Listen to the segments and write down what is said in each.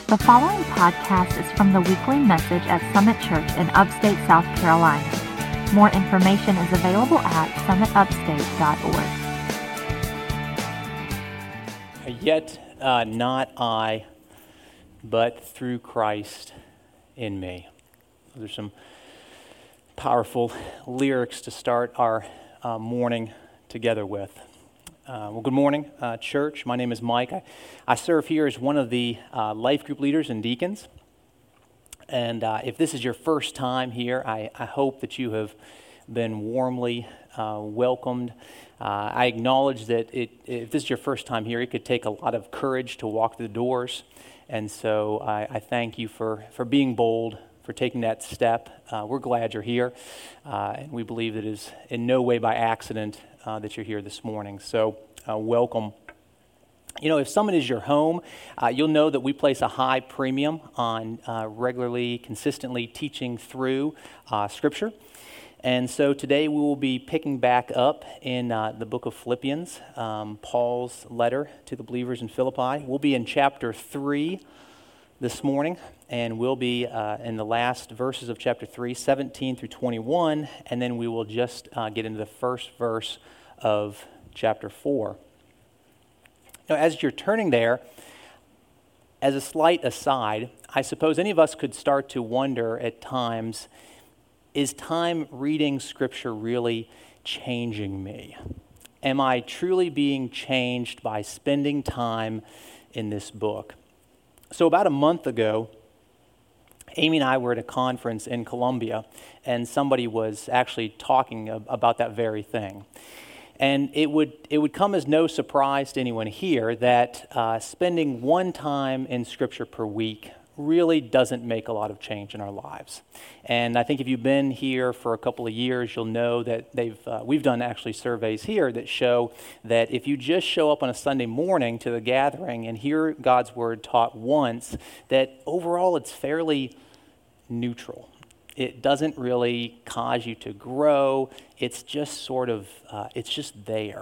The following podcast is from the weekly message at Summit Church in upstate South Carolina. More information is available at summitupstate.org. Yet not I, but through Christ in me. Those are some powerful lyrics to start our morning together with. Well, good morning, church. My name is Mike. I serve here as one of the life group leaders and deacons. And if this is your first time here, I hope that you have been warmly welcomed. I acknowledge that if this is your first time here, it could take a lot of courage to walk through the doors. And so I thank you for being bold, for taking that step. We're glad you're here. And we believe that it is in no way by accident that you're here this morning. So welcome. You know, if Summit is your home, you'll know that we place a high premium on regularly, consistently teaching through Scripture. And so today we will be picking back up in the book of Philippians, Paul's letter to the believers in Philippi. We'll be in chapter 3 this morning, and we'll be in the last verses of chapter 3, 17 through 21, and then we will just get into the first verse of chapter 4. Now, as you're turning there, as a slight aside, I suppose any of us could start to wonder at times, is time reading Scripture really changing me? Am I truly being changed by spending time in this book? So about a month ago, Amy and I were at a conference in Columbia, and somebody was actually talking about that very thing. And it would come as no surprise to anyone here that spending one time in Scripture per week really doesn't make a lot of change in our lives. And I think if you've been here for a couple of years, you'll know that we've done actually surveys here that show that if you just show up on a Sunday morning to the gathering and hear God's Word taught once, that overall it's fairly neutral. It doesn't really cause you to grow. It's just sort of, it's just there.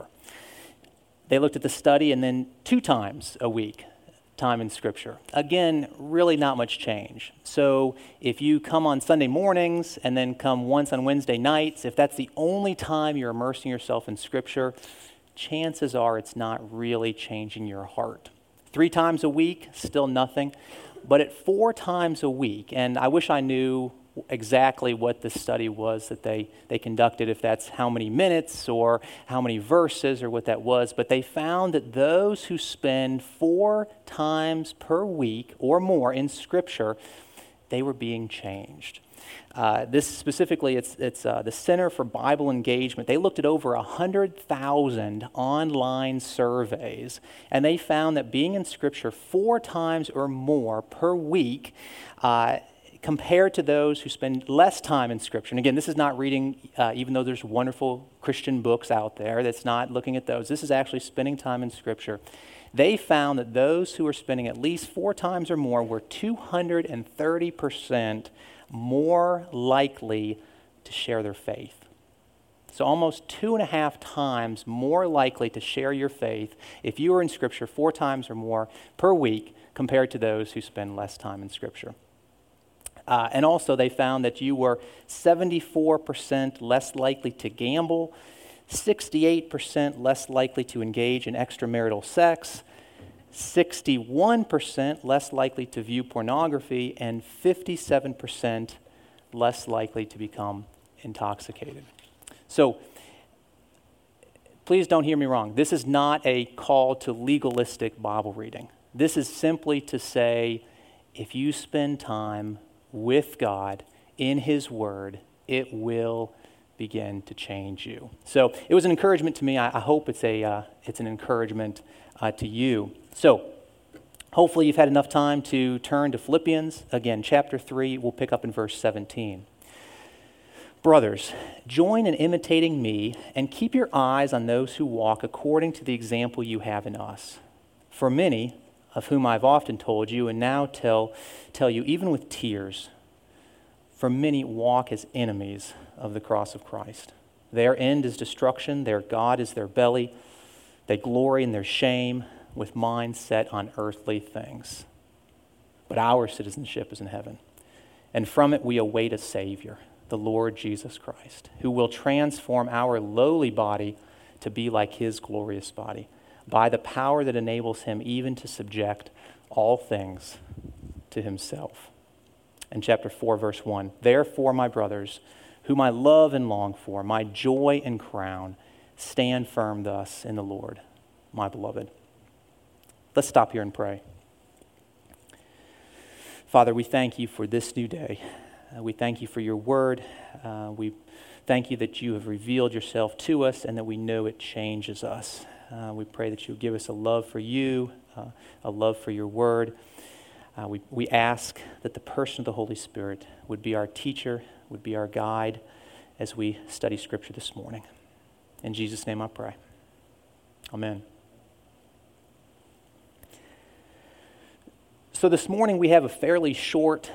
They looked at the study and then 2 times a week, time in Scripture. Again, really not much change. So if you come on Sunday mornings and then come once on Wednesday nights, if that's the only time you're immersing yourself in Scripture, chances are it's not really changing your heart. 3 times a week, still nothing. But at 4 times a week, and I wish I knew exactly what the study was that they conducted, if that's how many minutes or how many verses or what that was, but they found that those who spend 4 times per week or more in Scripture, they were being changed. This specifically, it's the Center for Bible Engagement. They looked at over 100,000 online surveys, and they found that being in Scripture 4 times or more per week compared to those who spend less time in Scripture. And again, this is not reading, even though there's wonderful Christian books out there, that's not looking at those. This is actually spending time in Scripture. They found that those who were spending at least 4 times or more were 230% more likely to share their faith. So almost 2.5 times more likely to share your faith if you are in Scripture 4 times or more per week compared to those who spend less time in Scripture. And also they found that you were 74% less likely to gamble, 68% less likely to engage in extramarital sex, 61% less likely to view pornography, and 57% less likely to become intoxicated. So please don't hear me wrong. This is not a call to legalistic Bible reading. This is simply to say, if you spend time with God in His Word, it will begin to change you. So it was an encouragement to me. I hope it's an encouragement to you. So hopefully you've had enough time to turn to Philippians. Again, chapter 3, we'll pick up in verse 17. Brothers, join in imitating me and keep your eyes on those who walk according to the example you have in us. For many, of whom I've often told you and now tell you even with tears, for many walk as enemies of the cross of Christ. Their end is destruction, their God is their belly. They glory in their shame with minds set on earthly things. but our citizenship is in heaven. And from it we await a Savior, the Lord Jesus Christ, who will transform our lowly body to be like his glorious body, by the power that enables him even to subject all things to himself. And chapter 4, verse 1, therefore, my brothers, whom I love and long for, my joy and crown, stand firm thus in the Lord, my beloved. Let's stop here and pray. Father, we thank you for this new day. We thank you for your word. We thank you that you have revealed yourself to us and that we know it changes us. We pray that you give us a love for you, a love for your word. We ask that the person of the Holy Spirit would be our teacher, would be our guide as we study Scripture this morning. In Jesus' name I pray. Amen. So this morning we have a fairly short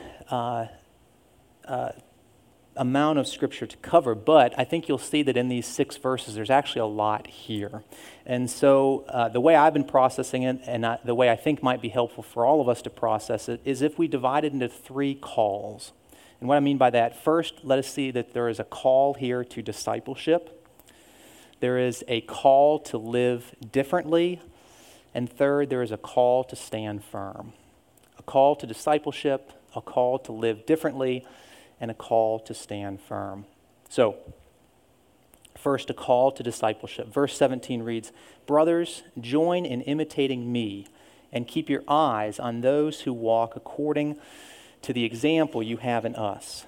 amount of Scripture to cover, but I think you'll see that in these 6 verses there's actually a lot here. And so the way I've been processing it, and the way I think might be helpful for all of us to process it, is if we divide it into 3 calls. And what I mean by that, first, let us see that there is a call here to discipleship. There is a call to live differently. And third, there is a call to stand firm. A call to discipleship, a call to live differently, and a call to stand firm. So, first, a call to discipleship. Verse 17 reads, brothers, join in imitating me, and keep your eyes on those who walk according to the example you have in us.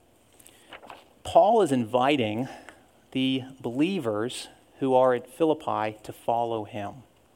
Paul is inviting the believers who are at Philippi to follow him.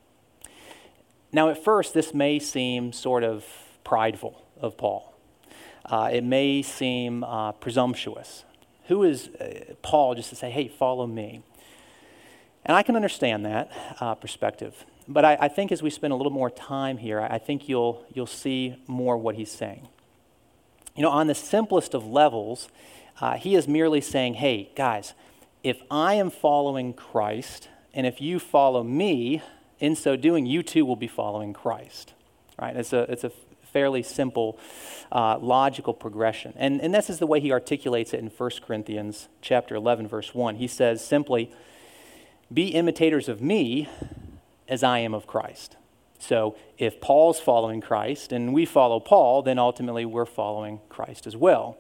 Now, at first, this may seem sort of prideful of Paul. It may seem presumptuous. Who is Paul just to say, hey, follow me? And I can understand that perspective. But I think as we spend a little more time here, I think you'll see more what he's saying. You know, on the simplest of levels, he is merely saying, hey, guys, if I am following Christ, and if you follow me, in so doing, you too will be following Christ. Right? It's a fairly simple, logical progression. And this is the way he articulates it in 1 Corinthians chapter 11, verse 1. He says simply, be imitators of me as I am of Christ. So if Paul's following Christ and we follow Paul, then ultimately we're following Christ as well.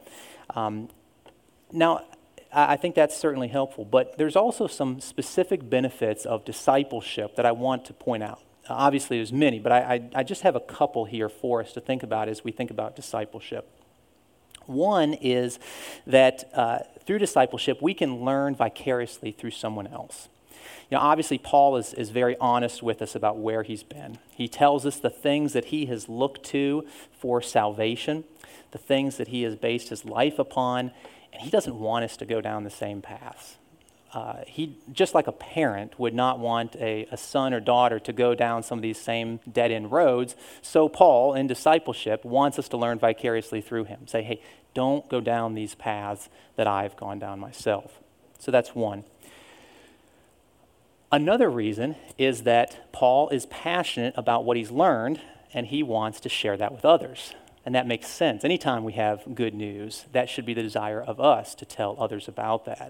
Now, I think that's certainly helpful, but there's also some specific benefits of discipleship that I want to point out. Obviously, there's many, but I just have a couple here for us to think about as we think about discipleship. One is that through discipleship, we can learn vicariously through someone else. You know, obviously, Paul is very honest with us about where he's been. He tells us the things that he has looked to for salvation, the things that he has based his life upon, and he doesn't want us to go down the same paths. He, just like a parent would not want a son or daughter to go down some of these same dead-end roads, so Paul, in discipleship, wants us to learn vicariously through him. Say, hey, don't go down these paths that I've gone down myself. So that's one. Another reason is that Paul is passionate about what he's learned, and he wants to share that with others. And that makes sense. Anytime we have good news, that should be the desire of us to tell others about that.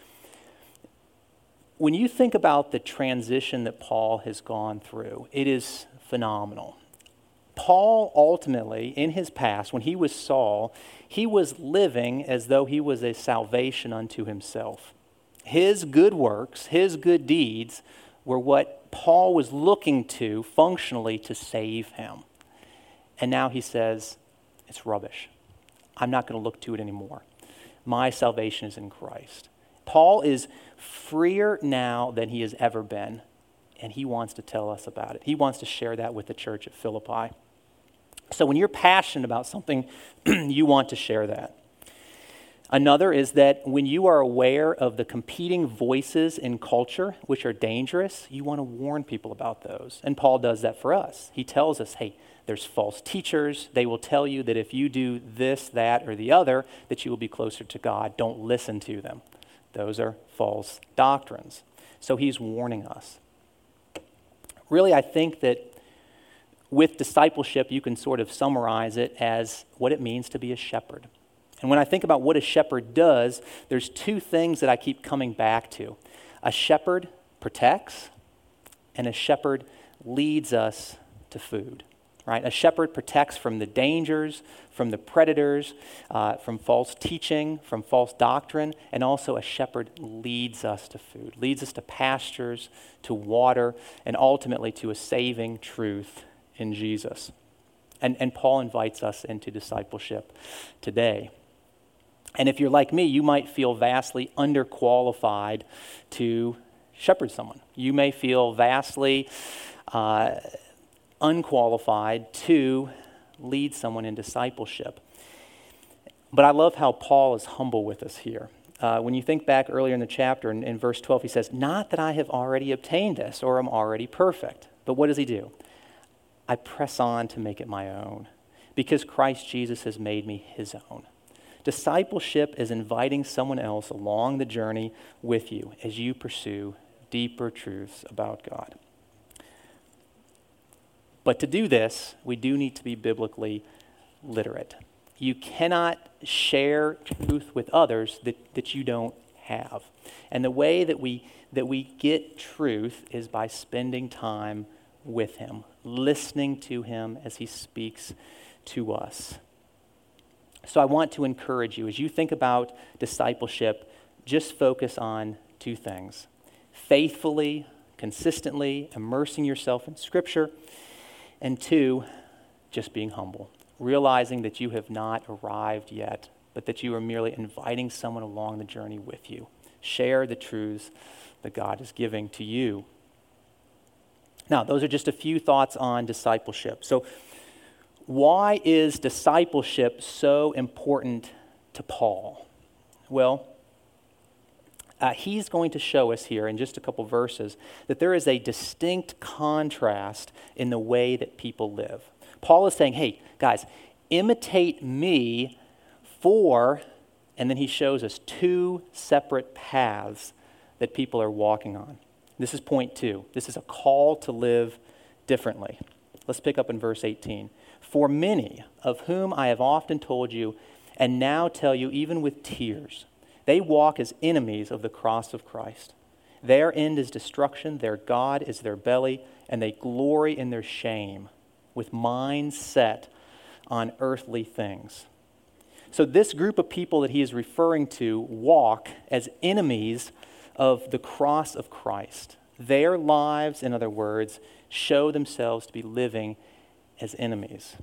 When you think about the transition that Paul has gone through, it is phenomenal. Paul ultimately, in his past, when he was Saul, he was living as though he was a salvation unto himself. His good works, his good deeds were what Paul was looking to functionally to save him. And now he says, it's rubbish. I'm not going to look to it anymore. My salvation is in Christ. Paul is freer now than he has ever been, and he wants to tell us about it. He wants to share that with the church at Philippi. So when you're passionate about something, you want to share that. Another is that when you are aware of the competing voices in culture, which are dangerous, you want to warn people about those. And Paul does that for us. He tells us, hey, there's false teachers. They will tell you that if you do this, that, or the other, that you will be closer to God. Don't listen to them. Those are false doctrines. So he's warning us. Really, I think that with discipleship, you can sort of summarize it as what it means to be a shepherd. And when I think about what a shepherd does, there's two things that I keep coming back to. A shepherd protects, and a shepherd leads us to food. Right? A shepherd protects from the dangers, from the predators, from false teaching, from false doctrine, and also a shepherd leads us to food, leads us to pastures, to water, and ultimately to a saving truth in Jesus. And Paul invites us into discipleship today. And if you're like me, you might feel vastly underqualified to shepherd someone. You may feel vastly unqualified to lead someone in discipleship. But I love how Paul is humble with us here. When you think back earlier in the chapter, in verse 12, he says, "Not that I have already obtained this or am already perfect." But what does he do? "I press on to make it my own, because Christ Jesus has made me his own." Discipleship is inviting someone else along the journey with you as you pursue deeper truths about God. But to do this, we do need to be biblically literate. You cannot share truth with others that you don't have. And the way that we get truth is by spending time with him, listening to him as he speaks to us. So I want to encourage you, as you think about discipleship, just focus on two things: faithfully, consistently immersing yourself in Scripture, and two, just being humble, realizing that you have not arrived yet, but that you are merely inviting someone along the journey with you. Share the truths that God is giving to you. Now, those are just a few thoughts on discipleship. So, why is discipleship so important to Paul? Well, he's going to show us here in just a couple verses that there is a distinct contrast in the way that people live. Paul is saying, hey, guys, imitate me and then he shows us two separate paths that people are walking on. This is point 2. This is a call to live differently. Let's pick up in verse 18. "For many, of whom I have often told you, and now tell you even with tears, they walk as enemies of the cross of Christ. Their end is destruction, their God is their belly, and they glory in their shame, with minds set on earthly things." So this group of people that he is referring to walk as enemies of the cross of Christ. Their lives, in other words, show themselves to be living as enemies.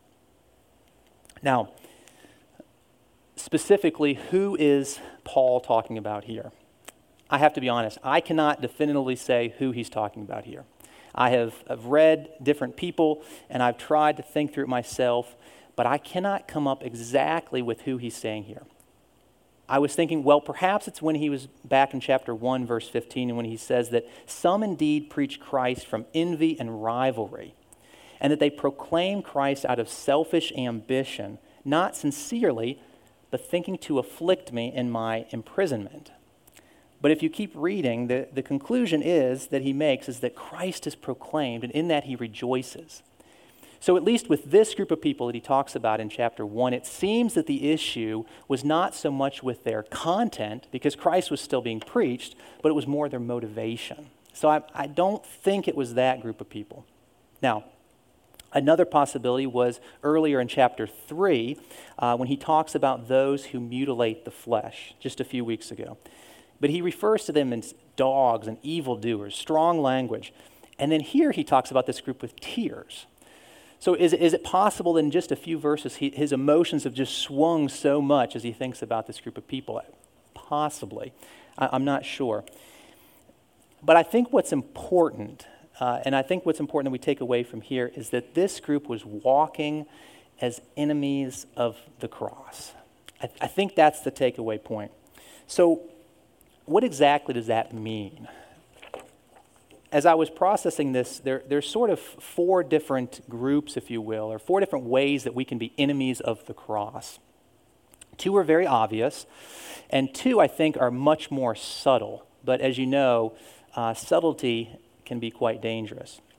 Now, specifically, who is Paul talking about here? I have to be honest, I cannot definitively say who he's talking about here. I've read different people, and I've tried to think through it myself, but I cannot come up exactly with who he's saying here. I was thinking, well, perhaps it's when he was back in chapter 1, verse 15, and when he says that some indeed preach Christ from envy and rivalry, and that they proclaim Christ out of selfish ambition, not sincerely, but thinking to afflict me in my imprisonment. But if you keep reading, the conclusion is that he makes is that Christ is proclaimed, and in that he rejoices. So at least with this group of people that he talks about in chapter 1, it seems that the issue was not so much with their content, because Christ was still being preached, but it was more their motivation. So I don't think it was that group of people. Now, another possibility was earlier in chapter 3, when he talks about those who mutilate the flesh, just a few weeks ago. But he refers to them as dogs and evildoers, strong language. And then here he talks about this group with tears. So is it possible that in just a few verses his emotions have just swung so much as he thinks about this group of people? Possibly. I'm not sure. But I think what's important, and I think what's important that we take away from here, is that this group was walking as enemies of the cross. I think that's the takeaway point. So what exactly does that mean? As I was processing this, there's sort of 4 different groups, if you will, or 4 different ways that we can be enemies of the cross. 2 are very obvious, and 2, I think, are much more subtle. But as you know, subtlety can be quite dangerous.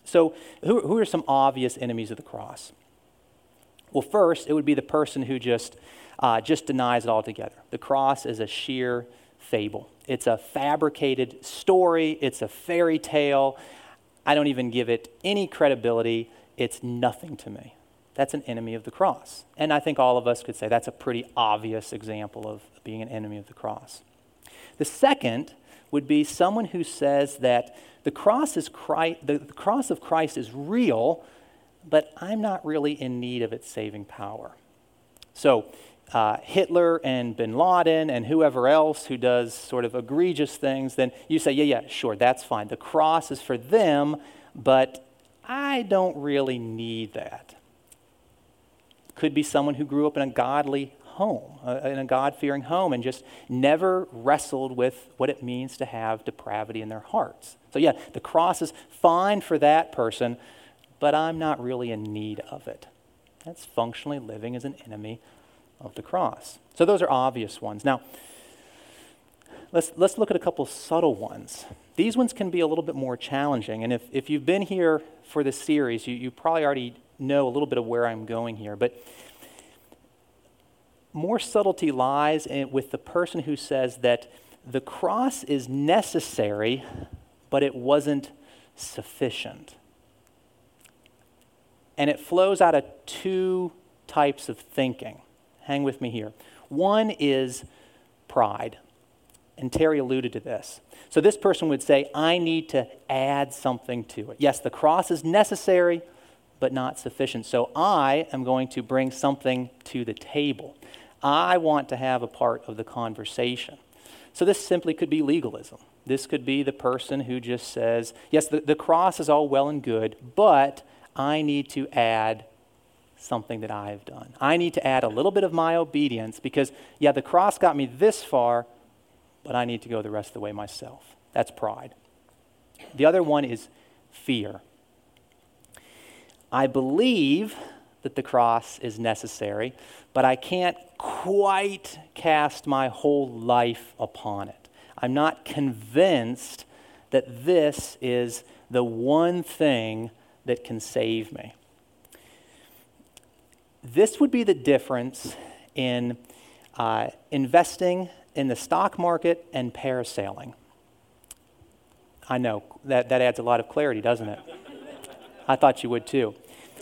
So who are some obvious enemies of the cross? Well, first, it would be the person who just denies it altogether. The cross is a sheer fable. It's a fabricated story. It's a fairy tale. I don't even give it any credibility. It's nothing to me. That's an enemy of the cross. And I think all of us could say that's a pretty obvious example of being an enemy of the cross. The second would be someone who says that the cross of Christ is real, but I'm not really in need of its saving power. So Hitler and bin Laden and whoever else who does sort of egregious things, then you say, yeah, sure, that's fine. The cross is for them, but I don't really need that. Could be someone who grew up in a godly home, in a God-fearing home, and just never wrestled with what it means to have depravity in their hearts. So yeah, the cross is fine for that person, but I'm not really in need of it. That's functionally living as an enemy of the cross. So those are obvious ones. Now, let's look at a couple subtle ones. These ones can be a little bit more challenging, and if you've been here for this series, you probably already know a little bit of where I'm going here, but more subtlety lies with the person who says that the cross is necessary, but it wasn't sufficient. And it flows out of two types of thinking. Hang with me here. One is pride. And Terry alluded to this. So this person would say, I need to add something to it. Yes, the cross is necessary, but not sufficient. So I am going to bring something to the table. I want to have a part of the conversation. So this simply could be legalism. This could be the person who just says, yes, the cross is all well and good, but I need to add something that I have done. I need to add a little bit of my obedience because, yeah, the cross got me this far, but I need to go the rest of the way myself. That's pride. The other one is fear. I believe that the cross is necessary, but I can't quite cast my whole life upon it. I'm not convinced that this is the one thing that can save me. This would be the difference in investing in the stock market and parasailing. I know, that adds a lot of clarity, doesn't it? I thought you would too.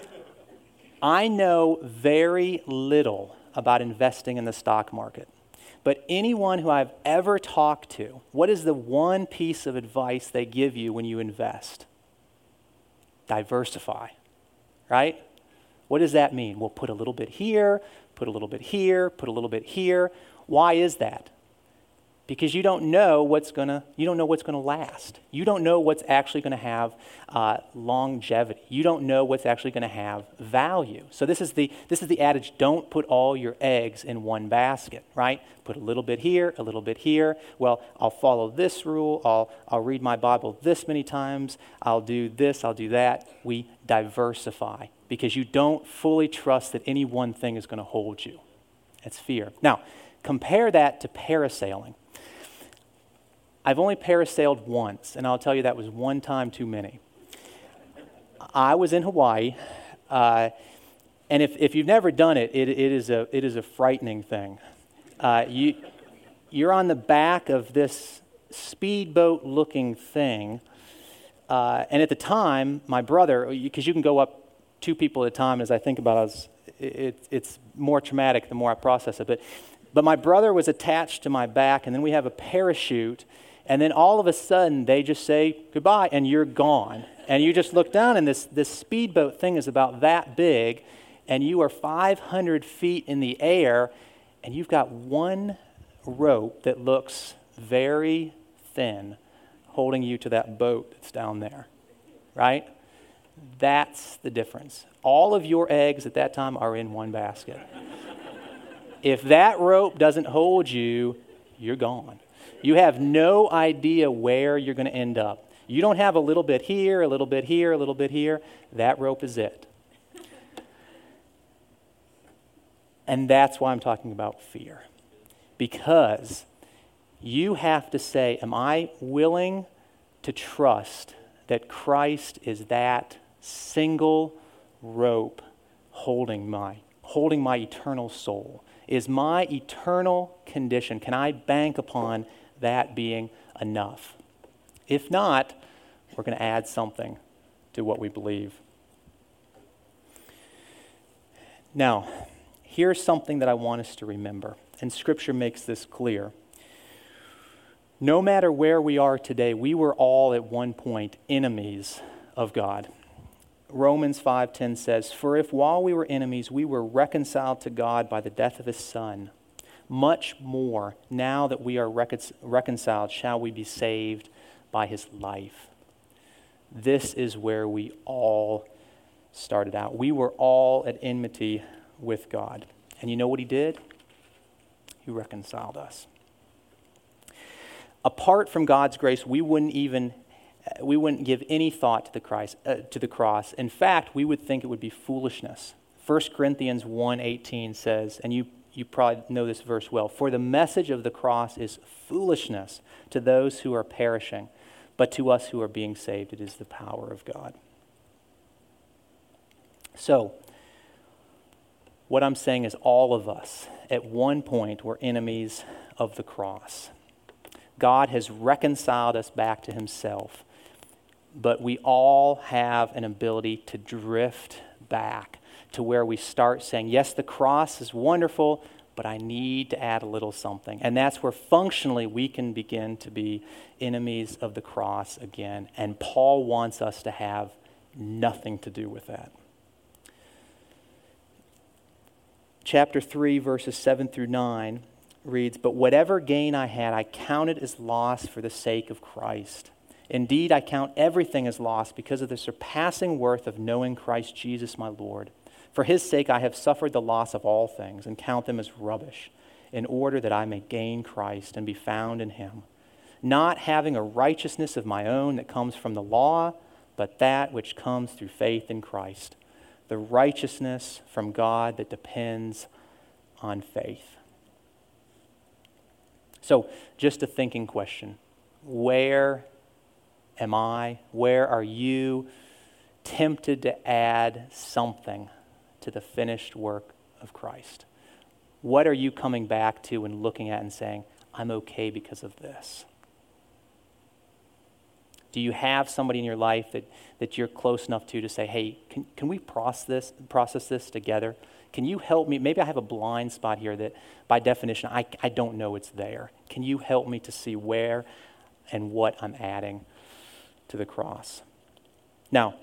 I know very little about investing in the stock market. But anyone who I've ever talked to, what is the one piece of advice they give you when you invest? Diversify, right? What does that mean? Well, put a little bit here, put a little bit here, put a little bit here. Why is that? Because you don't know what's going to last. You don't know what's actually going to have longevity. You don't know what's actually going to have value. So this is the adage: don't put all your eggs in one basket, right? Put a little bit here, a little bit here. Well, I'll follow this rule. I'll read my Bible this many times. I'll do this. I'll do that. We diversify because you don't fully trust that any one thing is going to hold you. It's fear. Now, compare that to parasailing. I've only parasailed once, and I'll tell you that was one time too many. I was in Hawaii, and if you've never done it, it is a frightening thing. You're on the back of this speedboat-looking thing, and at the time, my brother, because you can go up two people at a time, as I think about it, it's more traumatic the more I process it, but my brother was attached to my back, and then we have a parachute. And then all of a sudden, they just say goodbye, and you're gone. And you just look down, and this speedboat thing is about that big, and you are 500 feet in the air, and you've got one rope that looks very thin holding you to that boat that's down there, right? That's the difference. All of your eggs at that time are in one basket. If that rope doesn't hold you, you're gone. You have no idea where you're going to end up. You don't have a little bit here, a little bit here, a little bit here. That rope is it. And that's why I'm talking about fear. Because you have to say, am I willing to trust that Christ is that single rope holding my eternal soul, is my eternal condition. Can I bank upon that being enough? If not, we're going to add something to what we believe. Now, here's something that I want us to remember, and Scripture makes this clear. No matter where we are today, we were all at one point enemies of God. Romans 5:10 says, "For if while we were enemies, we were reconciled to God by the death of his Son, much more, now that we are reconciled, shall we be saved by his life." This is where we all started out. We were all at enmity with God. And you know what he did? He reconciled us. Apart from God's grace, we wouldn't give any thought to the cross. In fact, we would think it would be foolishness. 1 Corinthians 1:18 says, and you probably know this verse well, "For the message of the cross is foolishness to those who are perishing, but to us who are being saved, it is the power of God." So, what I'm saying is all of us, at one point, were enemies of the cross. God has reconciled us back to himself, but we all have an ability to drift back to where we start saying, yes, the cross is wonderful, but I need to add a little something. And that's where functionally we can begin to be enemies of the cross again. And Paul wants us to have nothing to do with that. Chapter 3, verses 7 through 9 reads, "But whatever gain I had, I counted as loss for the sake of Christ. Indeed, I count everything as loss because of the surpassing worth of knowing Christ Jesus my Lord. For his sake I have suffered the loss of all things and count them as rubbish, in order that I may gain Christ and be found in him, not having a righteousness of my own that comes from the law, but that which comes through faith in Christ, the righteousness from God that depends on faith." So, just a thinking question. Where am I? Where are you tempted to add something to the finished work of Christ? What are you coming back to and looking at and saying, I'm okay because of this? Do you have somebody in your life that you're close enough to say, hey, can we process this together? Can you help me? Maybe I have a blind spot here that by definition I don't know it's there. Can you help me to see where and what I'm adding to the cross? Now,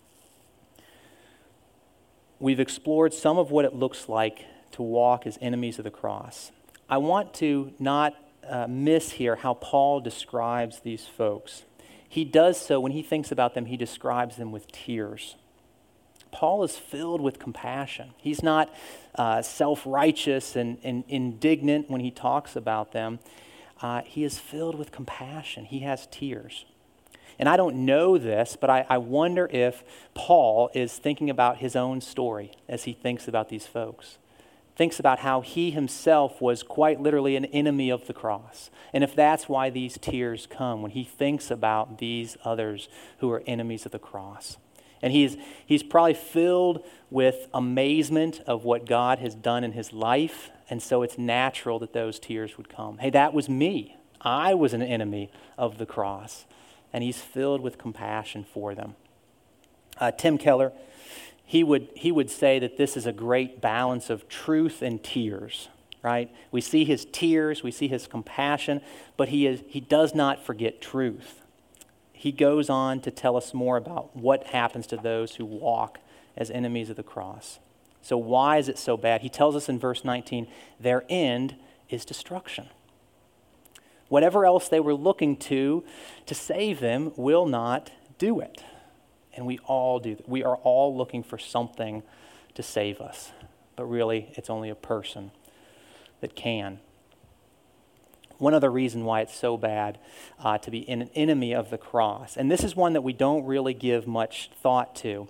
we've explored some of what it looks like to walk as enemies of the cross. I want to not miss here how Paul describes these folks. He does so, when he thinks about them, he describes them with tears. Paul is filled with compassion. He's not self-righteous and indignant when he talks about them. He is filled with compassion. He has tears. And I don't know this, but I wonder if Paul is thinking about his own story as he thinks about these folks. Thinks about how he himself was quite literally an enemy of the cross. And if that's why these tears come, when he thinks about these others who are enemies of the cross. And he's probably filled with amazement of what God has done in his life, and so it's natural that those tears would come. Hey, that was me. I was an enemy of the cross. And he's filled with compassion for them. Tim Keller, he would say that this is a great balance of truth and tears, right? We see his tears, we see his compassion, but he does not forget truth. He goes on to tell us more about what happens to those who walk as enemies of the cross. So why is it so bad? He tells us in verse 19, their end is destruction. Whatever else they were looking to save them will not do it. And we all do that. We are all looking for something to save us. But really, it's only a person that can. One other reason why it's so bad to be an enemy of the cross, and this is one that we don't really give much thought to.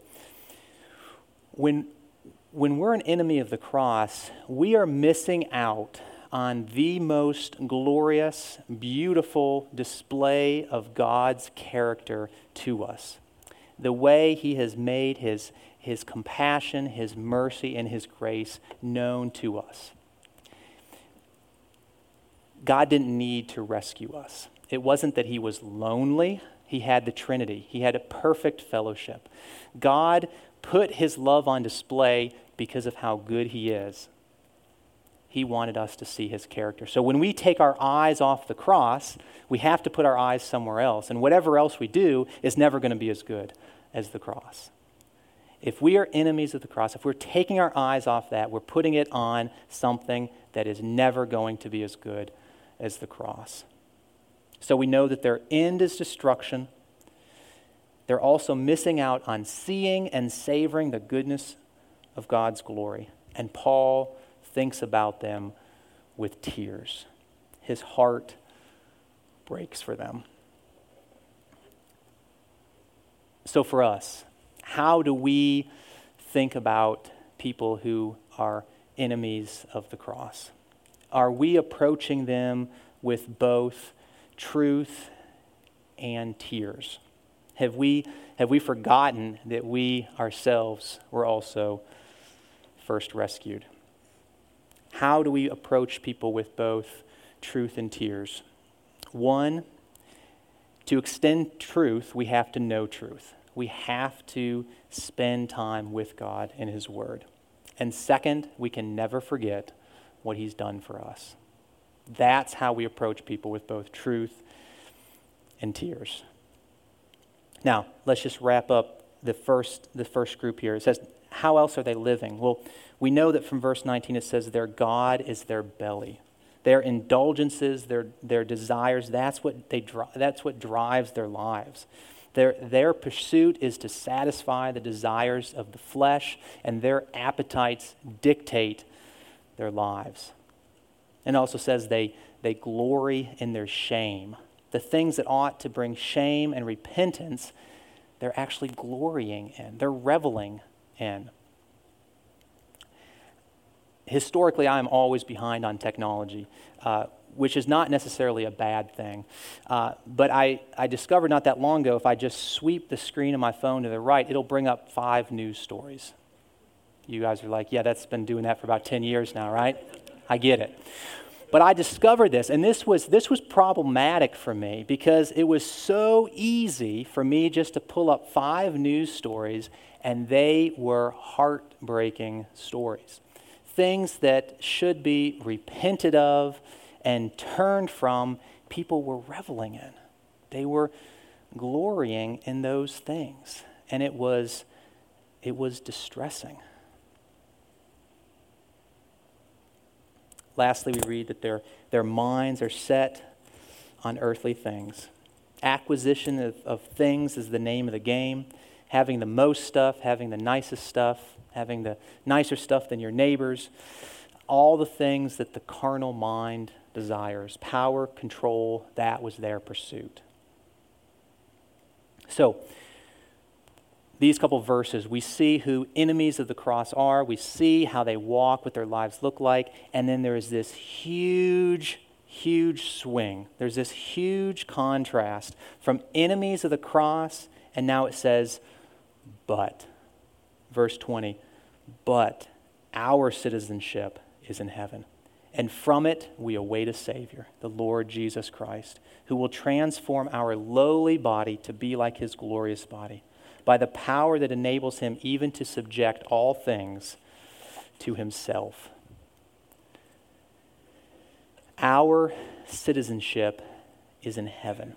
When we're an enemy of the cross, we are missing out on the most glorious, beautiful display of God's character to us. The way he has made his compassion, his mercy, and his grace known to us. God didn't need to rescue us. It wasn't that he was lonely. He had the Trinity. He had a perfect fellowship. God put his love on display because of how good he is. He wanted us to see his character. So when we take our eyes off the cross, we have to put our eyes somewhere else. And whatever else we do is never going to be as good as the cross. If we are enemies of the cross, if we're taking our eyes off that, we're putting it on something that is never going to be as good as the cross. So we know that their end is destruction. They're also missing out on seeing and savoring the goodness of God's glory. And Paul thinks about them with tears. His heart breaks for them. So for us, how do we think about people who are enemies of the cross? Are we approaching them with both truth and tears? Have we forgotten that we ourselves were also first rescued? How do we approach people with both truth and tears? One, to extend truth, we have to know truth. We have to spend time with God and his word. And second, we can never forget what he's done for us. That's how we approach people with both truth and tears. Now, let's just wrap up the first group here. It says, how else are they living? Well, we know that from verse 19 it says their God is their belly. Their indulgences, their desires, that's what drives their lives. Their pursuit is to satisfy the desires of the flesh, and their appetites dictate their lives. And it also says they glory in their shame. The things that ought to bring shame and repentance, they're actually glorying in. They're reveling in. Historically, I'm always behind on technology, which is not necessarily a bad thing. But I discovered not that long ago, if I just sweep the screen of my phone to the right, it'll bring up 5 news stories. You guys are like, yeah, that's been doing that for about 10 years now, right? I get it. But I discovered this, and this was problematic for me because it was so easy for me just to pull up 5 news stories, and they were heartbreaking stories. Things that should be repented of and turned from, people were reveling in. They were glorying in those things, and it was distressing. Lastly, we read that their minds are set on earthly things. Acquisition of things is the name of the game. Having the most stuff, having the nicest stuff, having the nicer stuff than your neighbors. All the things that the carnal mind desires. Power, control, that was their pursuit. So, these couple verses, we see who enemies of the cross are. We see how they walk, what their lives look like. And then there is this huge, huge swing. There's this huge contrast from enemies of the cross, and now it says, but. Verse 20, but our citizenship is in heaven. And from it we await a Savior, the Lord Jesus Christ, who will transform our lowly body to be like his glorious body, by the power that enables him even to subject all things to himself. Our citizenship is in heaven.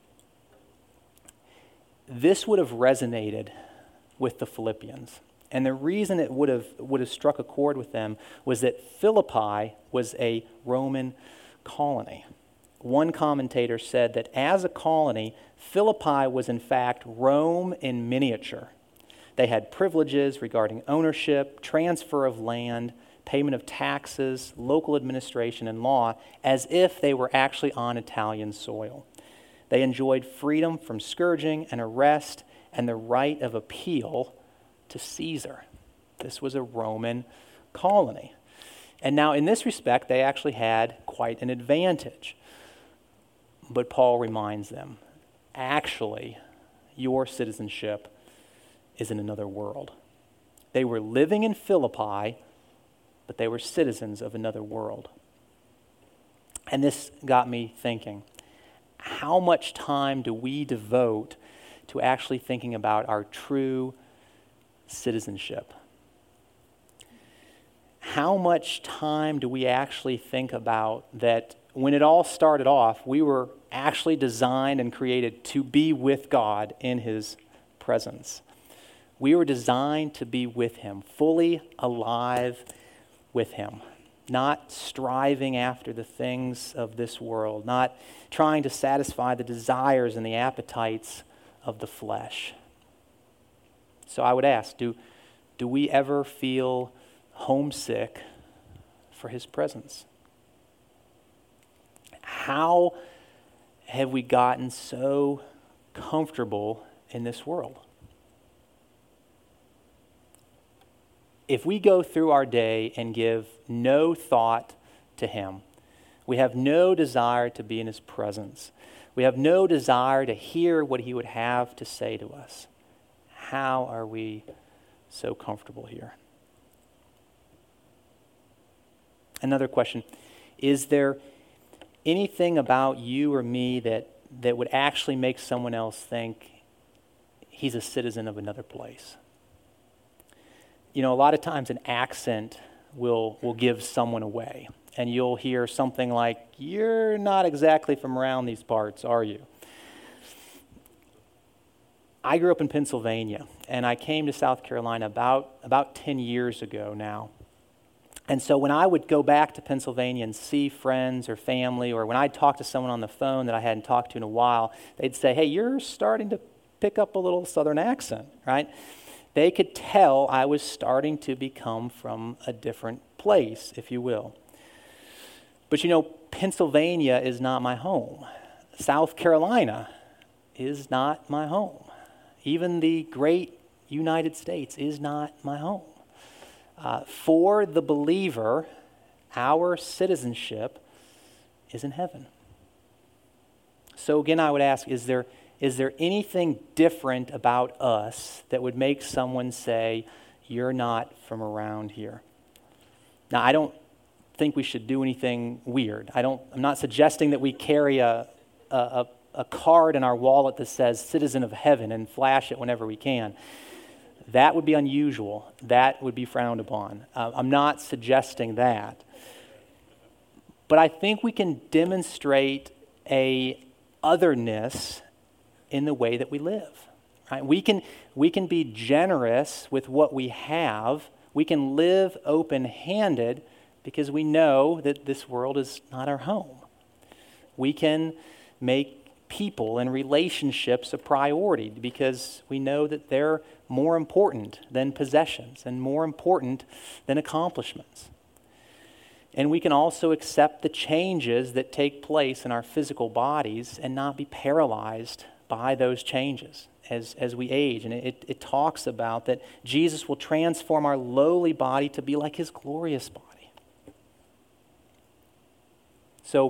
This would have resonated with the Philippians. And the reason it would have struck a chord with them was that Philippi was a Roman colony. One commentator said that as a colony, Philippi was in fact Rome in miniature. They had privileges regarding ownership, transfer of land, payment of taxes, local administration, and law, as if they were actually on Italian soil. They enjoyed freedom from scourging and arrest and the right of appeal to Caesar. This was a Roman colony. And now in this respect, they actually had quite an advantage. But Paul reminds them, actually, your citizenship is in another world. They were living in Philippi, but they were citizens of another world. And this got me thinking, how much time do we devote to actually thinking about our true citizenship? How much time do we actually think about that when it all started off, we were actually designed and created to be with God in His presence? We were designed to be with Him, fully alive with Him, not striving after the things of this world, not trying to satisfy the desires and the appetites of the flesh. So I would ask, do we ever feel homesick for His presence? How have we gotten so comfortable in this world? If we go through our day and give no thought to Him, we have no desire to be in His presence, we have no desire to hear what He would have to say to us, how are we so comfortable here? Another question, is there anything about you or me that would actually make someone else think he's a citizen of another place? You know, a lot of times an accent will give someone away. And you'll hear something like, you're not exactly from around these parts, are you? I grew up in Pennsylvania, and I came to South Carolina about 10 years ago now. And so when I would go back to Pennsylvania and see friends or family, or when I'd talk to someone on the phone that I hadn't talked to in a while, they'd say, hey, you're starting to pick up a little Southern accent, right? They could tell I was starting to become from a different place, if you will. But you know, Pennsylvania is not my home. South Carolina is not my home. Even the great United States is not my home. For the believer, our citizenship is in heaven. So again, I would ask, is there anything different about us that would make someone say, you're not from around here? Now, I don't think we should do anything weird. I'm not suggesting that we carry a card in our wallet that says citizen of heaven and flash it whenever we can. That would be unusual. That would be frowned upon. I'm not suggesting that. But I think we can demonstrate a otherness in the way that we live. Right? We can be generous with what we have. We can live open-handed because we know that this world is not our home. We can make people and relationships a priority because we know that they're more important than possessions and more important than accomplishments. And we can also accept the changes that take place in our physical bodies and not be paralyzed by those changes as we age. And it talks about that Jesus will transform our lowly body to be like His glorious body. So,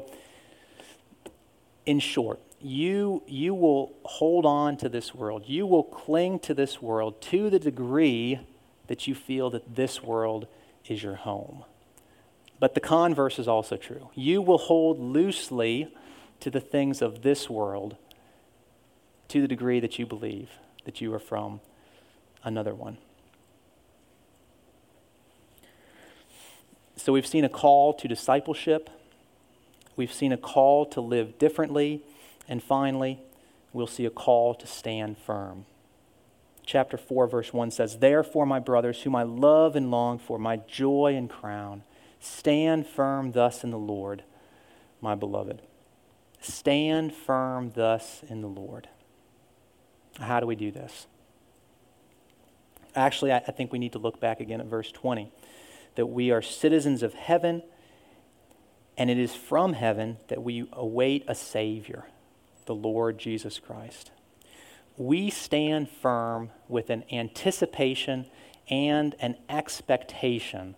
in short, you will hold on to this world. You will cling to this world to the degree that you feel that this world is your home. But the converse is also true. You will hold loosely to the things of this world to the degree that you believe that you are from another one. So we've seen a call to discipleship. We've seen a call to live differently. And finally, we'll see a call to stand firm. Chapter 4, verse 1 says, therefore, my brothers, whom I love and long for, my joy and crown, stand firm thus in the Lord, my beloved. Stand firm thus in the Lord. How do we do this? Actually, I think we need to look back again at verse 20, that we are citizens of heaven, and it is from heaven that we await a Savior, the Lord Jesus Christ. We stand firm with an anticipation and an expectation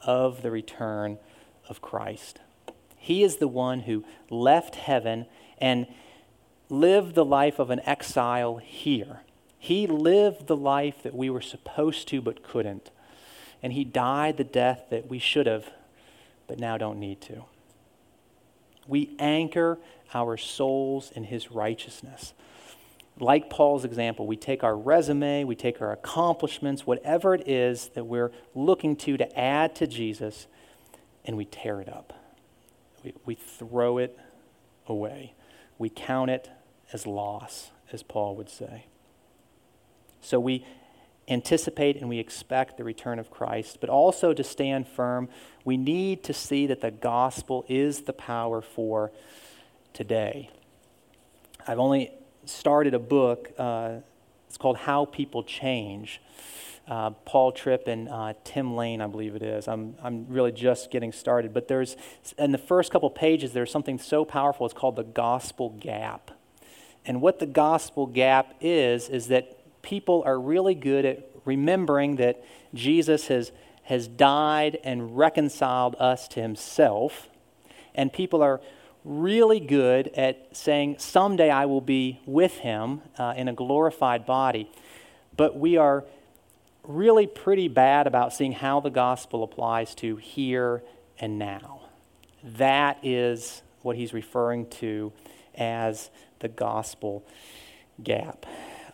of the return of Christ. He is the one who left heaven and lived the life of an exile here. He lived the life that we were supposed to but couldn't. And he died the death that we should have, but now don't need to. We anchor our souls in his righteousness. Like Paul's example, we take our resume, we take our accomplishments, whatever it is that we're looking to add to Jesus, and we tear it up. We throw it away. We count it as loss, as Paul would say. So we anticipate and we expect the return of Christ, but also to stand firm, we need to see that the gospel is the power for today. I've only started a book, it's called How People Change. Paul Tripp and Tim Lane, I believe it is. I'm really just getting started, but there's, in the first couple pages, there's something so powerful, it's called the gospel gap. And what the gospel gap is that people are really good at remembering that Jesus has died and reconciled us to himself, and people are really good at saying, someday I will be with him in a glorified body. But we are really pretty bad about seeing how the gospel applies to here and now. That is what he's referring to as the gospel gap.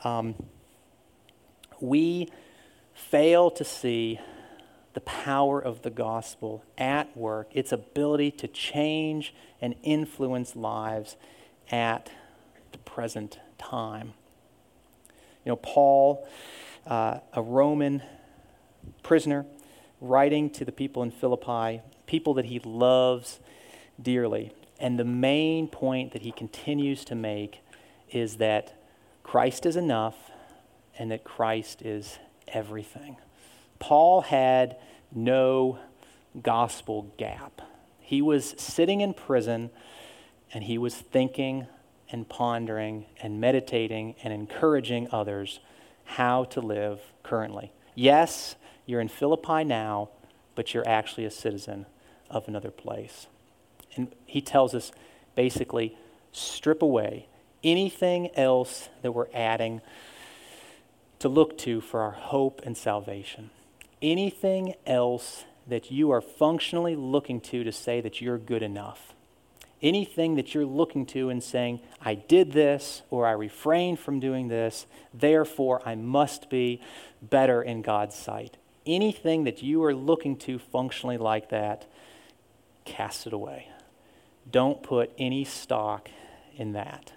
We fail to see the power of the gospel at work, its ability to change and influence lives at the present time. You know, Paul, a Roman prisoner, writing to the people in Philippi, people that he loves dearly. And the main point that he continues to make is that Christ is enough and that Christ is everything. Paul had no gospel gap. He was sitting in prison and he was thinking and pondering and meditating and encouraging others how to live currently. Yes, you're in Philippi now, but you're actually a citizen of another place. And he tells us basically, strip away anything else that we're adding to look to for our hope and salvation. Anything else that you are functionally looking to say that you're good enough. Anything that you're looking to and saying, I did this or I refrained from doing this, therefore I must be better in God's sight. Anything that you are looking to functionally like that, cast it away. Don't put any stock in that.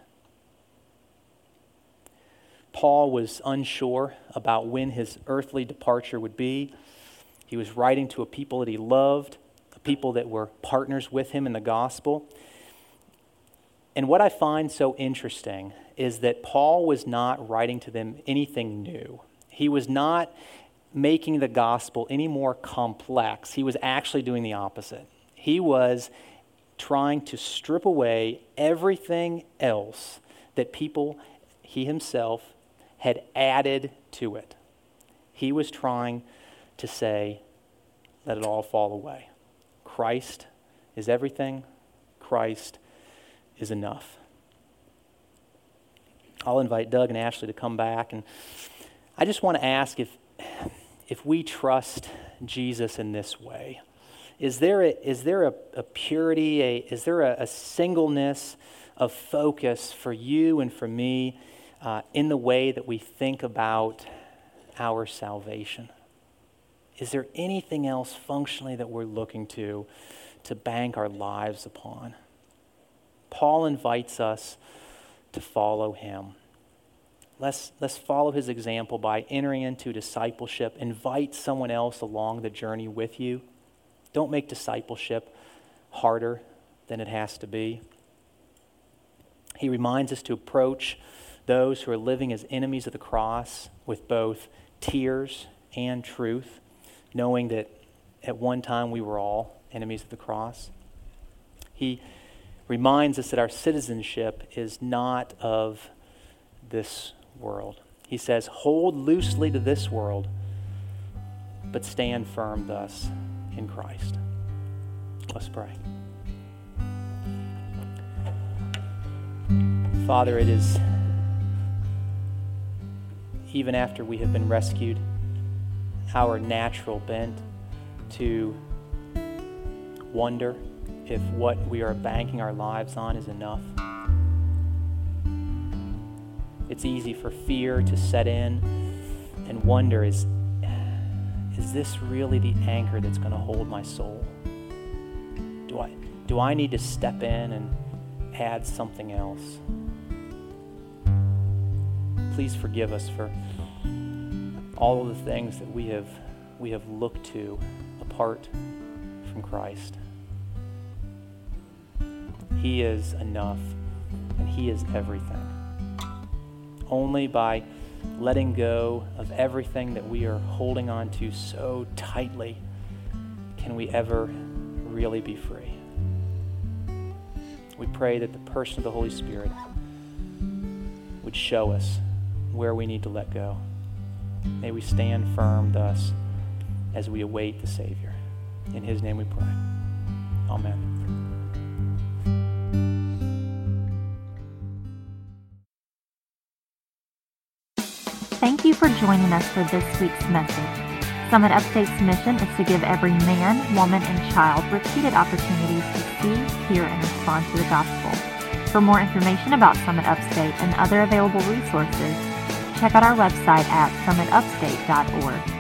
Paul was unsure about when his earthly departure would be. He was writing to a people that he loved, a people that were partners with him in the gospel. And what I find so interesting is that Paul was not writing to them anything new. He was not making the gospel any more complex. He was actually doing the opposite. He was trying to strip away everything else that people, he himself, had added to it. He was trying to say, let it all fall away. Christ is everything. Christ is enough. I'll invite Doug and Ashley to come back, and I just want to ask if we trust Jesus in this way. Is there a purity, is there a singleness of focus for you and for me in the way that we think about our salvation? Is there anything else functionally that we're looking to bank our lives upon? Paul invites us to follow him. Let's follow his example by entering into discipleship. Invite someone else along the journey with you. Don't make discipleship harder than it has to be. He reminds us to approach those who are living as enemies of the cross with both tears and truth, knowing that at one time we were all enemies of the cross. He reminds us that our citizenship is not of this world. He says, hold loosely to this world, but stand firm thus in Christ. Let's pray. Father, it is even after we have been rescued, our natural bent to wonder if what we are banking our lives on is enough. It's easy for fear to set in and wonder, is this really the anchor that's going to hold my soul? Do I need to step in and add something else? Please forgive us for all of the things that we have looked to apart from Christ. He is enough, and He is everything. Only by letting go of everything that we are holding on to so tightly can we ever really be free. We pray that the person of the Holy Spirit would show us where we need to let go. May we stand firm thus as we await the Savior. In His name we pray. Amen. Thank you for joining us for this week's message. Summit Upstate's mission is to give every man, woman, and child repeated opportunities to see, hear, and respond to the gospel. For more information about Summit Upstate and other available resources, check out our website at summitupstate.org.